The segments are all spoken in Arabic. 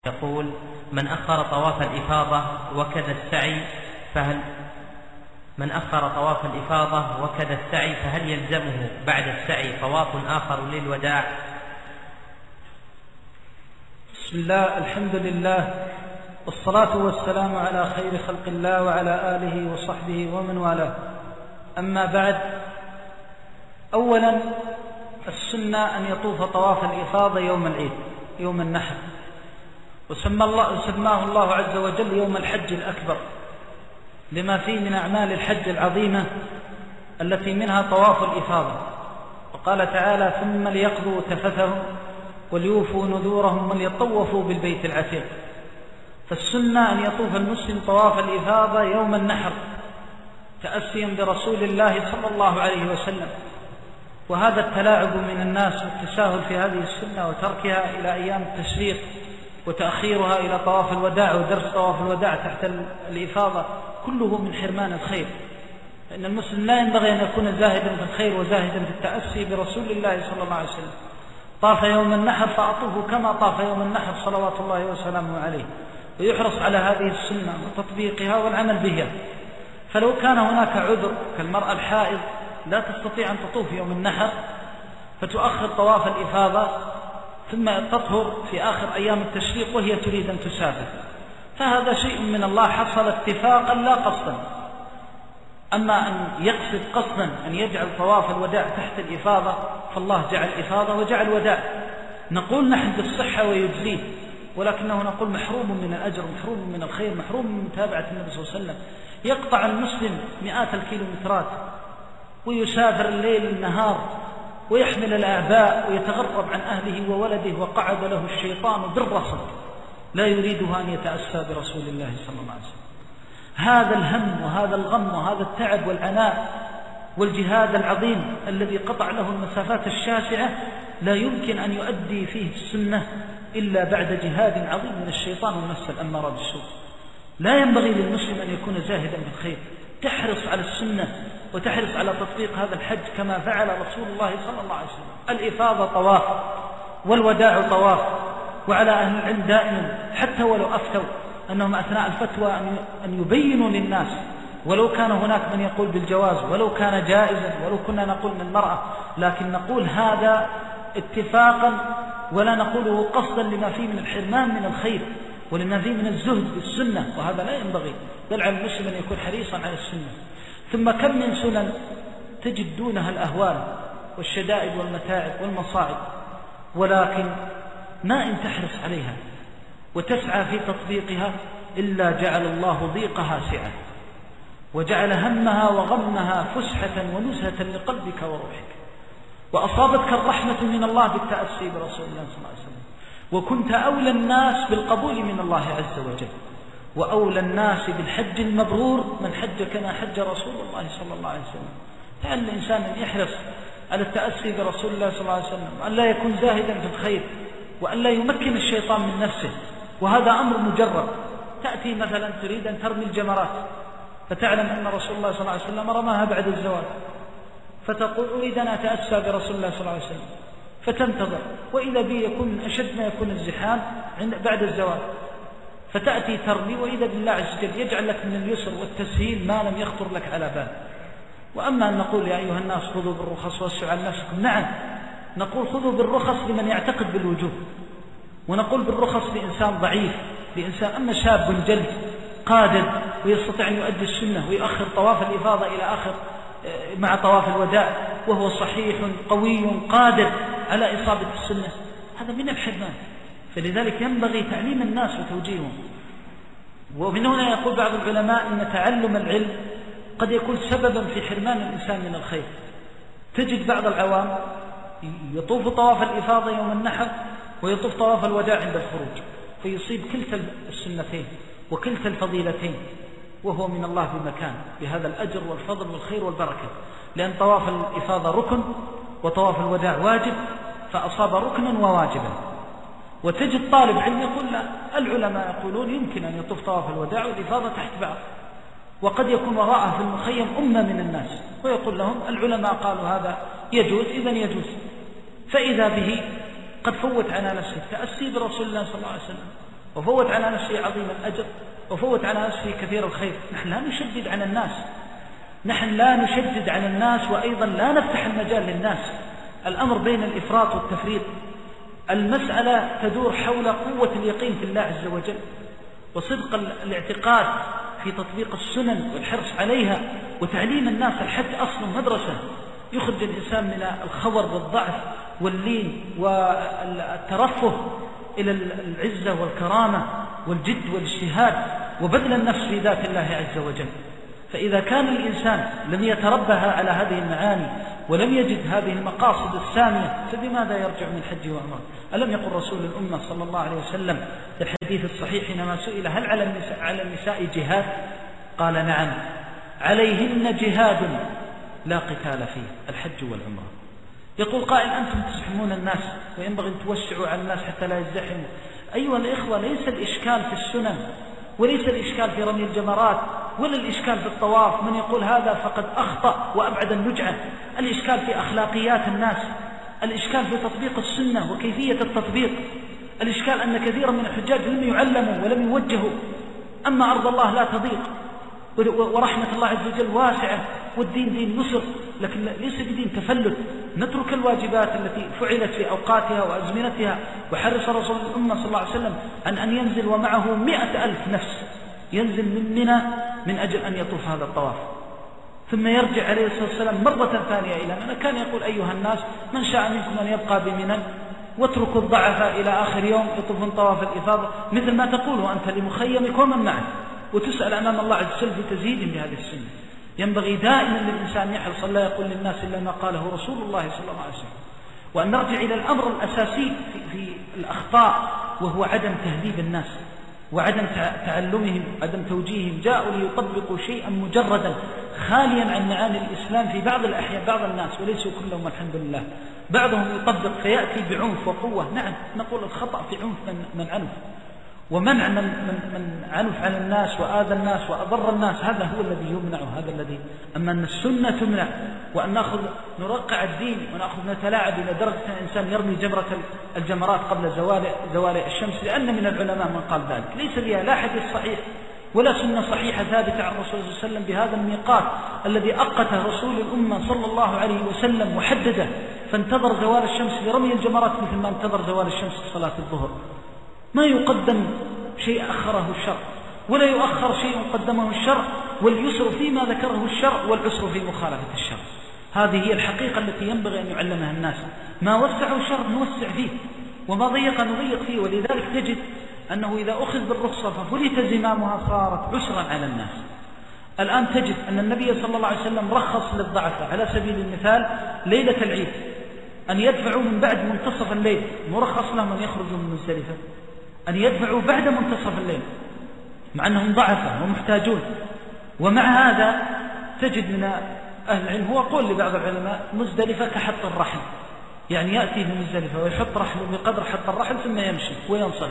يقول: من أخر طواف الإفاضة وكذا السعي فهل يلزمه بعد السعي طواف آخر للوداع؟ بسم الله، الحمد لله، والصلاة والسلام على خير خلق الله وعلى آله وصحبه ومن والاه. أما بعد، أولا السنة أن يطوف طواف الإفاضة يوم العيد، يوم النحر، وسماه الله عز وجل يوم الحج الأكبر لما فيه من أعمال الحج العظيمة التي منها طواف الإفاضة. وقال تعالى: ثم ليقضوا تفثهم وليوفوا نذورهم وليطوفوا بالبيت العتيق. فالسنة أن يطوف المسلم طواف الإفاضة يوم النحر تأسيا برسول الله صلى الله عليه وسلم. وهذا التلاعب من الناس والتساهل في هذه السنة وتركها إلى أيام التشريق وتأخيرها إلى طواف الوداع ودرس طواف الوداع تحت الإفاضة كله من حرمان الخير. فإن المسلم لا ينبغي أن يكون زاهدا في الخير وزاهدا في التأسي برسول الله صلى الله عليه وسلم. طاف يوم النحر فأطوفوا كما طاف يوم النحر صلوات الله وسلامه عليه، ويحرص على هذه السنة وتطبيقها والعمل بها. فلو كان هناك عذر كالمرأة الحائض لا تستطيع أن تطوف يوم النحر فتؤخر طواف الإفاضة ثم تطهر في آخر أيام التشريق وهي تريد أن تسافر، فهذا شيء من الله حصل اتفاقا لا قصدا. أما أن يقصد قصدا أن يجعل طواف الوداع تحت الإفاضة فالله جعل إفاضة وجعل وداع. نقول نحن بالصحة ويجزيه، ولكنه نقول محروم من الأجر، محروم من الخير، محروم من متابعة النبي صلى الله عليه وسلم. يقطع المسلم مئات الكيلومترات ويسافر الليل النهار ويحمل الأعباء ويتغرب عن أهله وولده، وقعد له الشيطان بالرصد لا يريدها أن يتأسى برسول الله صلى الله عليه وسلم. هذا الهم وهذا الغم وهذا التعب والعناء والجهاد العظيم الذي قطع له المسافات الشاسعة لا يمكن أن يؤدي فيه السنة إلا بعد جهاد عظيم من الشيطان والنفس الأمارة بالسوء. لا ينبغي للمسلم أن يكون زاهدا بالخير، تحرص على السنة وتحرص على تطبيق هذا الحج كما فعل رسول الله صلى الله عليه وسلم. الإفاضة طواف والوداع طواف. وعلى أهل العلم دائما حتى ولو أفتوا أنهم أثناء الفتوى أن يبينوا للناس، ولو كان هناك من يقول بالجواز ولو كان جائزا ولو كنا نقول من المرأة، لكن نقول هذا اتفاقا ولا نقوله قصدا لما فيه من الحرمان من الخير ولما فيه من الزهد بالسنة، وهذا لا ينبغي، بل على المسلم أن يكون حريصا على السنة. ثم كم من سنن تجد دونها الأهوال والشدائد والمتاعب والمصائب، ولكن ما إن تحرص عليها وتسعى في تطبيقها إلا جعل الله ضيقها سعة وجعل همها وغمها فسحة ونزهة لقلبك وروحك، وأصابتك الرحمة من الله بالتأسي برسول الله صلى الله عليه وسلم، وكنت أولى الناس بالقبول من الله عز وجل، وأولى الناس بالحج المبرور من حج كما حج رسول الله صلى الله عليه وسلم. فعل الإنسان أن يحرص على التأسي برسول الله صلى الله عليه وسلم، وأن لا يكون زاهدا في الخير، وأن لا يمكن الشيطان من نفسه، وهذا أمر مجرد. تأتي مثلا تريد أن ترمي الجمرات فتعلم أن رسول الله صلى الله عليه وسلم رماها بعد الزواج، فتقول أريد أن أتأسى برسول الله صلى الله عليه وسلم، فتنتظر، وإذا به يكون من أشد ما يكون الزحام بعد الزواج، فتأتي ترمي، وإذا بالله عز وجل يجعل لك من اليسر والتسهيل ما لم يخطر لك على بال. وأما أن نقول يا أيها الناس خذوا بالرخص واسعوا عن نفسكم، نعم نقول خذوا بالرخص لمن يعتقد بالوجوب، ونقول بالرخص لإنسان ضعيف، لإنسان. أما شاب جلد قادر ويستطيع أن يؤدي السنة ويؤخر طواف الإفاضة إلى آخر مع طواف الوداع وهو صحيح قوي قادر على إصابة السنة، هذا من الحرمان. فلذلك ينبغي تعليم الناس وتوجيههم. ومن هنا يقول بعض العلماء أن تعلم العلم قد يكون سببا في حرمان الإنسان من الخير. تجد بعض العوام يطوف طواف الإفاضة يوم النحر ويطوف طواف الوداع عند الخروج، فيصيب كلتا السنتين وكلتا الفضيلتين، وهو من الله بمكان بهذا الأجر والفضل والخير والبركة، لأن طواف الإفاضة ركن وطواف الوداع واجب، فأصاب ركنا وواجبا. وتجد طالب علم يقول لا، العلماء يقولون يمكن أن يطوف طواف الوداع والإفاضة تحت بعض، وقد يكون وراءه في المخيم أمة من الناس، ويقول لهم العلماء قالوا هذا يجوز إذن يجوز، فإذا به قد فوت على نفسه التأسي برسول الله صلى الله عليه وسلم وفوت على نفسه عظيم الأجر وفوت على نفسه كثير الخير. نحن لا نشدد على الناس، نحن لا نشدد على الناس، وأيضا لا نفتح المجال للناس. الأمر بين الإفراط والتفريط. المسألة تدور حول قوة اليقين في الله عز وجل وصدق الاعتقاد في تطبيق السنن والحرص عليها وتعليم الناس. الحج أصل مدرسة يخرج الإنسان من الخور والضعف واللين والترفه إلى العزة والكرامة والجد والاجتهاد وبذل النفس في ذات الله عز وجل. فإذا كان الإنسان لم يتربها على هذه المعاني ولم يجد هذه المقاصد السامية فبماذا يرجع من حج وعمرة؟ ألم يقل رسول الأمة صلى الله عليه وسلم في الحديث الصحيح حينما سئل هل على النساء جهاد؟ قال نعم، عليهن جهاد لا قتال فيه، الحج والعمرة. يقول قائل أنتم تزحمون الناس وينبغي أن توسعوا على الناس حتى لا يزدحموا. أيها الإخوة، ليس الإشكال في السنن وليس الإشكال في رمي الجمرات ولا الإشكال في الطواف. من يقول هذا فقد أخطأ وأبعد النجعة. الإشكال في أخلاقيات الناس، الإشكال في تطبيق السنة وكيفية التطبيق. الإشكال أن كثيرا من الحجاج لم يعلموا ولم يوجهوا. أما أرض الله لا تضيق ورحمة الله عز وجل واسعة والدين دين يسر، لكن ليس بدين تفلت. نترك الواجبات التي فعلت في أوقاتها وأزمنتها. وحرص رسول الأمة صلى الله عليه وسلم عن أن ينزل ومعه 100,000 نفس ينزل من منى من أجل أن يطوف هذا الطواف، ثم يرجع عليه الصلاة والسلام مرة ثانية إلى منى. كان يقول أيها الناس من شاء منكم أن يبقى بمنى واتركوا الضعفاء إلى آخر يوم يطوفون طواف الإفاضة، مثل ما تقوله أنت لمخيمك ومن معك، وتسأل أمام الله عز وجل بتزيد بهذه السنة. ينبغي دائما للإنسان يحرص لا يقول للناس إلا ما قاله رسول الله صلى الله عليه وسلم. وأن نرجع إلى الأمر الأساسي في الأخطاء، وهو عدم تهذيب الناس وعدم تعلمهم، عدم توجيههم. جاءوا ليطبقوا شيئا مجردا خاليا عن معاني الإسلام في بعض الأحيان، بعض الناس وليسوا كلهم والحمد لله. بعضهم يطبق فيأتي بعنف وقوة. نعم، نقول الخطأ في عنف من عنف، ومنع من عنف على الناس وآذى الناس وأضر الناس، هذا هو الذي يمنع، هذا الذي. أما أن السنة تمنع، وأن نرقع الدين ونأخذ نتلاعب إلى درجة أن الإنسان يرمي جمرة الجمرات قبل زوال الشمس، لأن من العلماء من قال ذلك. ليس بها لا حديث صحيح ولا سنة صحيحة ثابتة عن الرسول صلى الله عليه وسلم بهذا الميقات الذي أقته رسول الأمة صلى الله عليه وسلم وحدده، فانتظر زوال الشمس لرمي الجمرات مثل ما انتظر زوال الشمس لصلاة الظهر. ما يقدم شيء أخره الشرع ولا يؤخر شيء قدمه الشرع، واليسر فيما ذكره الشرع والعسر في مخالفة الشرع. هذه هي الحقيقة التي ينبغي أن يعلمها الناس. ما وسعوا الشرع نوسع فيه، وما ضيق نضيق فيه. ولذلك تجد أنه إذا أخذ بالرخصة ففلت زمامها صارت عسرا على الناس. الآن تجد أن النبي صلى الله عليه وسلم رخص للضعفاء على سبيل المثال ليلة العيد أن يدفعوا من بعد منتصف الليل، مرخص لهم أن يخرجوا من مزدلفة أن يدفعوا بعد منتصف الليل مع أنهم ضعفاء ومحتاجون. ومع هذا تجد من أهل العلم، هو قول لبعض العلماء، مزدلفة كحط الرحل، يعني يأتي في مزدلفة ويحط رحله بقدر حط الرحل ثم يمشي وينصرف.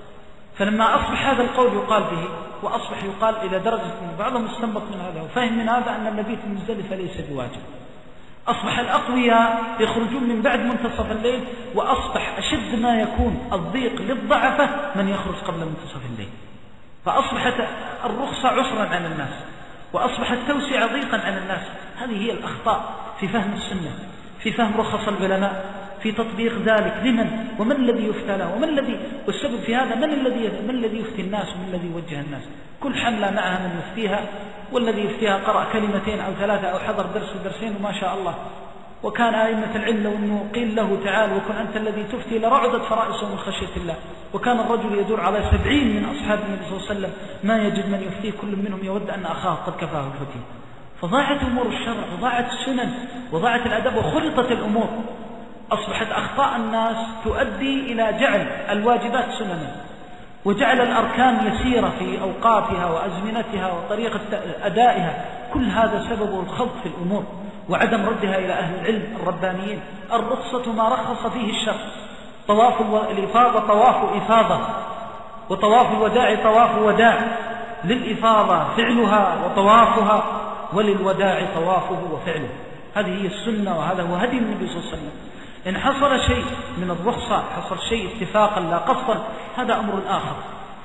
فلما أصبح هذا القول يقال به، وأصبح يقال إلى درجة أن بعضهم استنبط من هذا وفهم من هذا أن المبيت في مزدلفة ليس بواجب. أصبح الأقوياء يخرجون من بعد منتصف الليل، وأصبح أشد ما يكون الضيق للضعفة من يخرج قبل منتصف الليل. فأصبحت الرخصة عسرا على الناس، وأصبح التوسع ضيقا على الناس. هذه هي الأخطاء في فهم السنة، في فهم رخص العلماء، في تطبيق ذلك لمن ومن الذي يفتى له ومن الذي، والسبب في هذا من الذي يفتي الناس ومن الذي يوجه الناس. كل حملة معها من يفتيها، والذي يفتيها قرأ كلمتين أو ثلاثة أو حضر درس ودرسين وما شاء الله. وكان أئمة العلم لو أنه قيل له تعال وكن أنت الذي تفتي لرعدت فرائسه من خشية الله. وكان الرجل يدور على 70 من أصحاب النبي صلى الله عليه وسلم ما يجد من يفتيه، كل منهم يود أن أخاه قد كفاه الفتي. فضاعت أمور الشرع وضاعت السنن وضاعت الأدب وخلطت الأمور. أصبحت أخطاء الناس تؤدي إلى جعل الواجبات سننا، وجعل الأركان يسيرة في أوقاتها وأزمنتها وطريقة أدائها. كل هذا سببه الخلط في الأمور وعدم ردها إلى أهل العلم الربانيين. الرخصة ما رخص فيه الشرع. طواف الإفاضة طواف إفاضة، وطواف الوداع طواف وداع. للإفاضة فعلها وطوافها، وللوداع طوافه وفعله. هذه هي السنة وهذا هو هدي النبي صلى الله عليه وسلم. إن حصل شيء من الرخصة، حصل شيء اتفاقا لا قصدا، هذا أمر آخر.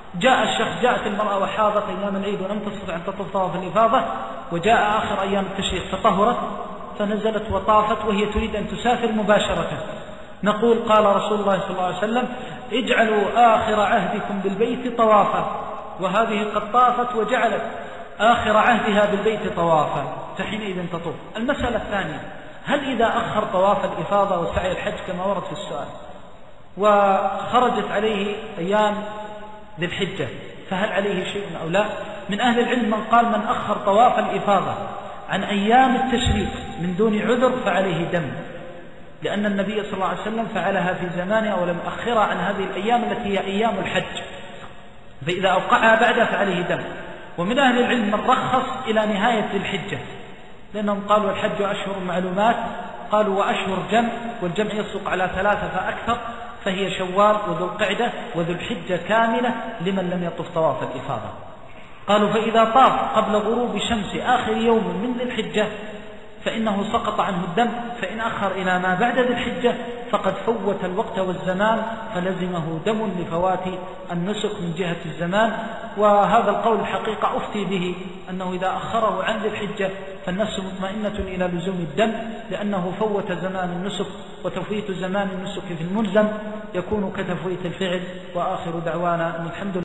جاءت المرأة وحاضت أيام العيد ولم تستطع أن تطوف طواف الإفاضة، وجاء آخر أيام التشريق فطهرت فنزلت وطافت وهي تريد أن تسافر مباشرة، نقول قال رسول الله صلى الله عليه وسلم اجعلوا آخر عهدكم بالبيت طوافا، وهذه قد طافت وجعلت آخر عهدها بالبيت طوافا، فحينئذ تطوف. المسألة الثانية، هل إذا أخر طواف الإفاضة وسعي الحج كما ورد في السؤال وخرجت عليه أيام ذي الحجة فهل عليه شيء أو لا؟ من أهل العلم من قال من أخر طواف الإفاضة عن أيام التشريق من دون عذر فعليه دم، لأن النبي صلى الله عليه وسلم فعلها في زمانه ولم أخرها عن هذه الأيام التي هي أيام الحج، فإذا أوقعها بعدها فعليه دم. ومن أهل العلم من رخص إلى نهاية ذي الحجة، لأنهم قالوا الحج أشهر معلومات، قالوا وأشهر جمع، والجمع يصدق على 3 فأكثر، فهي شوال وذو القعدة وذو الحجة كاملة لمن لم يطف طواف الإفاضة. قالوا فإذا طاف قبل غروب شمس آخر يوم من ذي الحجة فإنه سقط عنه الدم، فإن أخر إلى ما بعد ذي الحجة فقد فوت الوقت والزمان فلزمه دم لفوات النسك من جهة الزمان. وهذا القول الحقيقة أفتي به أنه إذا أخره عن ذي الحجة فالنفس مطمئنة إلى لزوم الدم، لأنه فوت زمان النسك، وتفويت زمان النسك في الملزم يكون كتفويت الفعل. وآخر دعوانا أن الحمد لله